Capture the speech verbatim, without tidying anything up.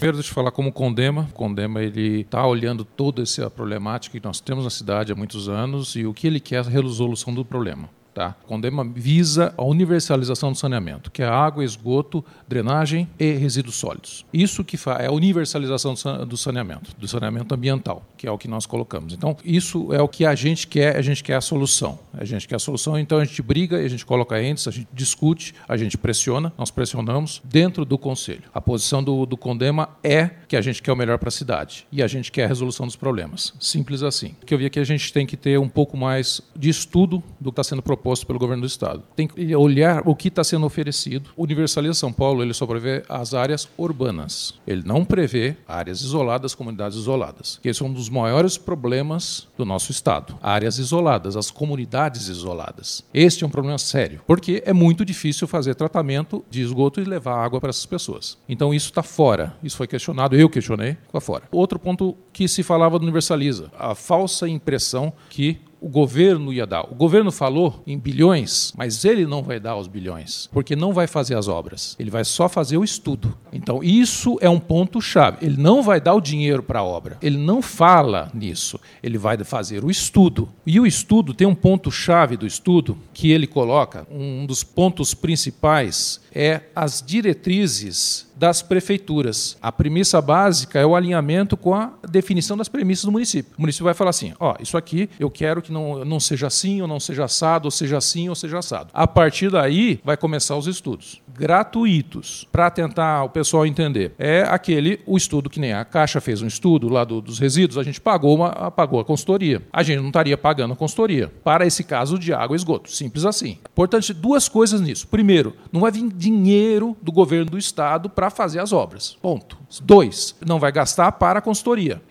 Primeiro, deixa eu falar como o Condema. O Condema está olhando toda essa problemática que nós temos na cidade há muitos anos e o que ele quer é a resolução do problema. Tá? O Condema visa a universalização do saneamento, que é água, esgoto, drenagem e resíduos sólidos. Isso que faz é a universalização do saneamento, do saneamento ambiental, que é o que nós colocamos. Então, isso é o que a gente quer, a gente quer a solução. A gente quer a solução, então a gente briga, a gente coloca índice, a gente discute, a gente pressiona, nós pressionamos dentro do Conselho. A posição do, do Condema é que a gente quer o melhor para a cidade e a gente quer a resolução dos problemas. Simples assim. O que eu vi aqui, a gente tem que ter um pouco mais de estudo do que está sendo proposto posto pelo governo do estado. Tem que olhar o que está sendo oferecido. O Universaliza São Paulo, ele só prevê as áreas urbanas. Ele não prevê áreas isoladas, comunidades isoladas. Que esse é um dos maiores problemas do nosso estado. Áreas isoladas, as comunidades isoladas. Este é um problema sério, porque é muito difícil fazer tratamento de esgoto e levar água para essas pessoas. Então isso está fora. Isso foi questionado, eu questionei, está fora. Outro ponto que se falava do Universaliza, a falsa impressão que o governo ia dar. O governo falou em bilhões, mas ele não vai dar os bilhões, porque não vai fazer as obras. Ele vai só fazer o estudo. Então, isso é um ponto-chave. Ele não vai dar o dinheiro para a obra. Ele não fala nisso. Ele vai fazer o estudo. E o estudo tem um ponto-chave do estudo que ele coloca. Um dos pontos principais é as diretrizes das prefeituras. A premissa básica é o alinhamento com a definição das premissas do município. O município vai falar assim, ó, isso aqui eu quero que não, não seja assim, ou não seja assado, ou seja assim, ou seja assado. A partir daí, vai começar os estudos gratuitos, para tentar o pessoal entender. É aquele, o estudo que nem a Caixa fez um estudo lá do, dos resíduos, a gente pagou, uma, pagou a consultoria. A gente não estaria pagando a consultoria para esse caso de água e esgoto. Simples assim. Importante, duas coisas nisso. Primeiro, não vai vir dinheiro do governo do estado para fazer as obras. Ponto. Dois, não vai gastar para a consultoria.